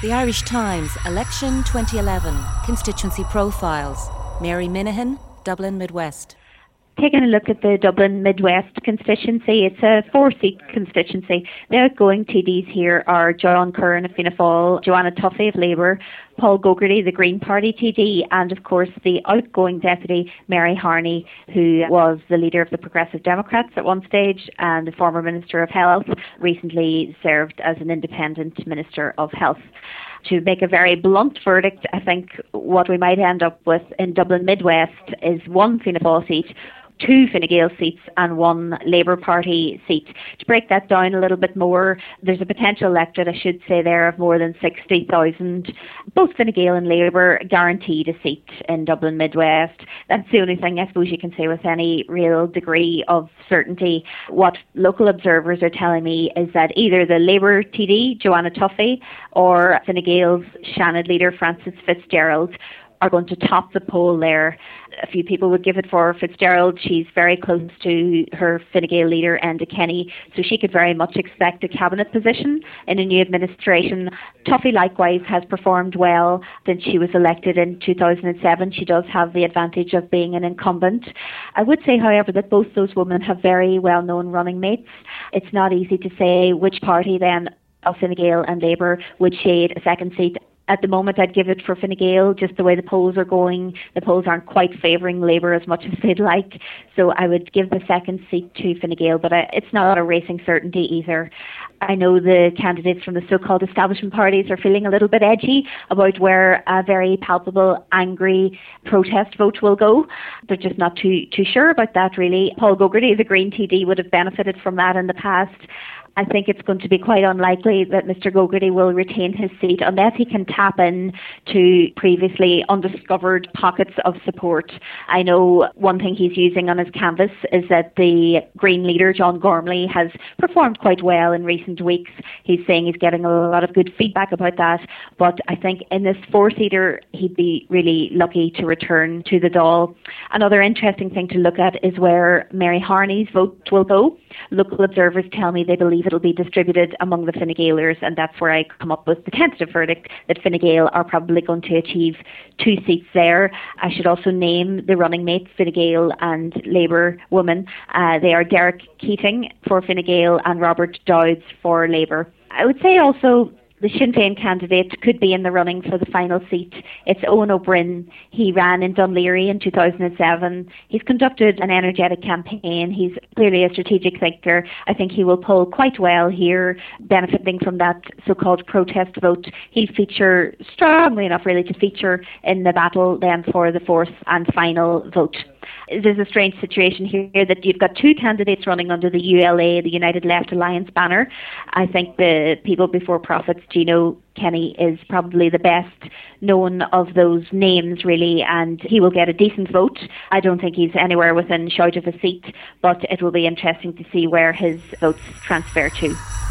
The Irish Times, Election 2011, Constituency Profiles. Mary Minahan, Dublin Midwest. Taking a look at the Dublin Midwest constituency, it's a 4-seat constituency. The outgoing TDs here are John Curran of Fianna Fáil, Joanna Tuffy of Labour, Paul Gogarty, the Green Party TD, and of course the outgoing deputy, Mary Harney, who was the leader of the Progressive Democrats at one stage and the former Minister of Health, recently served as an independent Minister of Health. To make a very blunt verdict, I think what we might end up with in Dublin Midwest is one Fianna Fáil seat, 2 Fine Gael seats and 1 Labour Party seat. To break that down a little bit more, there's a potential electorate, I should say there, of more than 60,000. Both Fine Gael and Labour guaranteed a seat in Dublin Midwest. That's the only thing I suppose you can say with any real degree of certainty. What local observers are telling me is that either the Labour TD, Joanna Tuffy, or Fine Gael's Seanad leader, Frances Fitzgerald, are going to top the poll there. A few people would give it for Fitzgerald. She's very close to her Fine Gael leader, Enda Kenny, so she could very much expect a cabinet position in a new administration. Tuffy likewise has performed well since she was elected in 2007. She does have the advantage of being an incumbent. I would say, however, that both those women have very well-known running mates. It's not easy to say which party then of Fine Gael and Labour would shade a second seat. At the moment, I'd give it for Fine Gael, just the way the polls are going. The polls aren't quite favouring Labour as much as they'd like. So I would give the second seat to Fine Gael, but it's not a racing certainty either. I know the candidates from the so-called establishment parties are feeling a little bit edgy about where a very palpable, angry protest vote will go. They're just not too sure about that, really. Paul Gogarty, the Green TD, would have benefited from that in the past. I think it's going to be quite unlikely that Mr Gogarty will retain his seat unless he can tap in to previously undiscovered pockets of support. I know one thing he's using on his canvas is that the Green leader, John Gormley, has performed quite well in recent weeks. He's saying he's getting a lot of good feedback about that, but I think in this 4-seater he'd be really lucky to return to the Dáil. Another interesting thing to look at is where Mary Harney's vote will go. Local observers tell me they believe it'll be distributed among the Fine Gaelers, and that's where I come up with the tentative verdict that Fine Gael are probably going to achieve 2 seats there. I should also name the running mates, Fine Gael and Labour women. They are Derek Keating for Fine Gael and Robert Dowds for Labour. I would say also the Sinn Féin candidate could be in the running for the final seat. It's Owen O'Brien. He ran in Dunleary in 2007. He's conducted an energetic campaign. He's clearly a strategic thinker. I think he will poll quite well here, benefiting from that so-called protest vote. He'll feature strongly enough really to feature in the battle then for the 4th and final vote. There's a strange situation here that you've got 2 candidates running under the ULA, the United Left Alliance banner. I think the People Before Profits, Gino Kenny, is probably the best known of those names, really, and he will get a decent vote. I don't think he's anywhere within shout of a seat, but it will be interesting to see where his votes transfer to.